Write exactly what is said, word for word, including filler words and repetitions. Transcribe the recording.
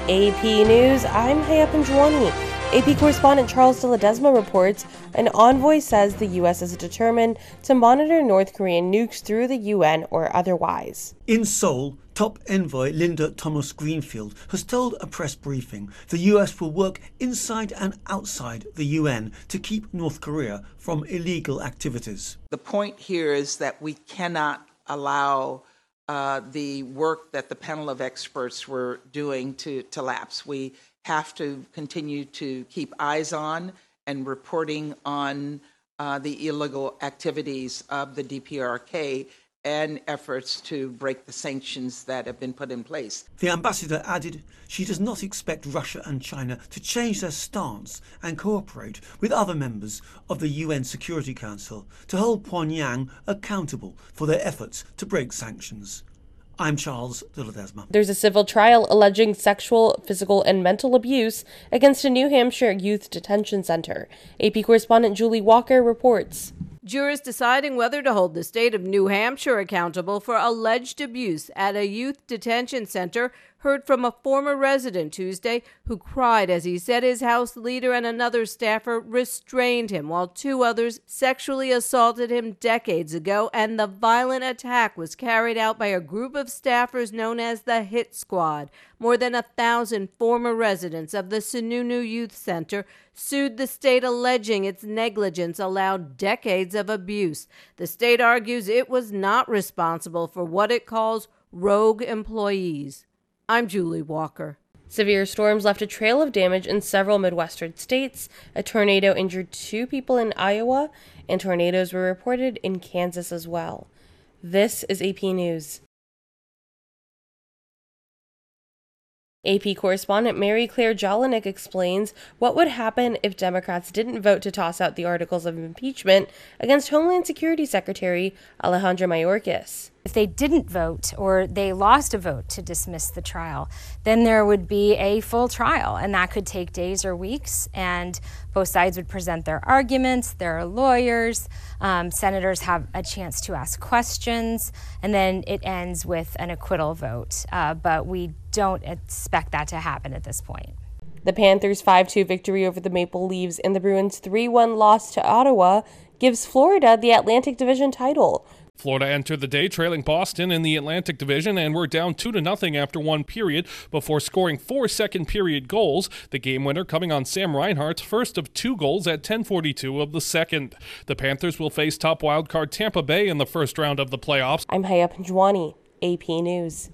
A P News, I'm Haya Panjwani. A P correspondent Charles de Ledesma reports an envoy says the U S is determined to monitor North Korean nukes through the U N or otherwise. In Seoul, top envoy Linda Thomas-Greenfield has told a press briefing the U S will work inside and outside the U N to keep North Korea from illegal activities. The point here is that we cannot allow uh, the work that the panel of experts were doing to, to lapse. We have to continue to keep eyes on and reporting on uh, the illegal activities of the D P R K and efforts to break the sanctions that have been put in place. The ambassador added she does not expect Russia and China to change their stance and cooperate with other members of the U N Security Council to hold Pyongyang accountable for their efforts to break sanctions. I'm Charles de Ledesma. There's a civil trial alleging sexual, physical, and mental abuse against a New Hampshire youth detention center. A P correspondent Julie Walker reports. Jurors deciding whether to hold the state of New Hampshire accountable for alleged abuse at a youth detention center heard from a former resident Tuesday who cried as he said his house leader and another staffer restrained him while two others sexually assaulted him decades ago, and the violent attack was carried out by a group of staffers known as the Hit Squad. More than a thousand former residents of the Sununu Youth Center sued the state alleging its negligence allowed decades of abuse. The state argues it was not responsible for what it calls rogue employees. I'm Julie Walker. Severe storms left a trail of damage in several Midwestern states. A tornado injured two people in Iowa, and tornadoes were reported in Kansas as well. This is A P News. A P correspondent Mary Claire Jelinek explains what would happen if Democrats didn't vote to toss out the articles of impeachment against Homeland Security Secretary Alejandro Mayorkas. If they didn't vote or they lost a vote to dismiss the trial, then there would be a full trial, and that could take days or weeks, and both sides would present their arguments, there are lawyers, um, senators have a chance to ask questions, and then it ends with an acquittal vote. Uh, but we don't expect that to happen at this point. The Panthers' five two victory over the Maple Leafs and the Bruins' three one loss to Ottawa gives Florida the Atlantic Division title. Florida entered the day trailing Boston in the Atlantic Division and were down two to nothing after one period before scoring four second-period goals, the game winner coming on Sam Reinhart's first of two goals at ten forty-two of the second. The Panthers will face top wildcard Tampa Bay in the first round of the playoffs. I'm Haya Panjwani, A P News.